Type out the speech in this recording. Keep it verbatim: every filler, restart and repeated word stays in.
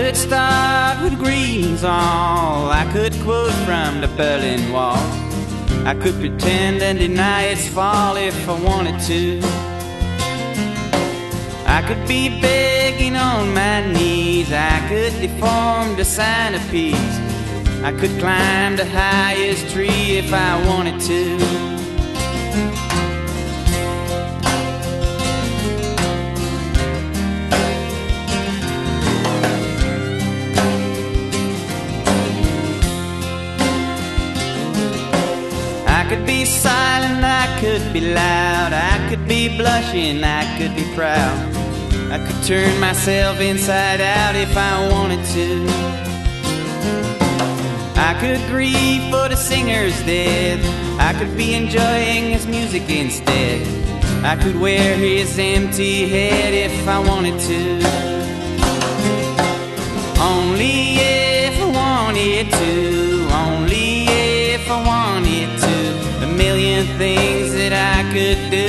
could start with greetings all, I could quote from the Berlin Wall, I could pretend and deny its fall if I wanted to. I could be begging on my knees, I could deform the sign of peace, I could climb the highest tree if I wanted to. I could be silent, I could be loud, I could be blushing, I could be proud, I could turn myself inside out if I wanted to. I could grieve for the singer's death, I could be enjoying his music instead, I could wear his empty head if I wanted to. Only if I wanted to, only if I wanted to. A million things that I could do.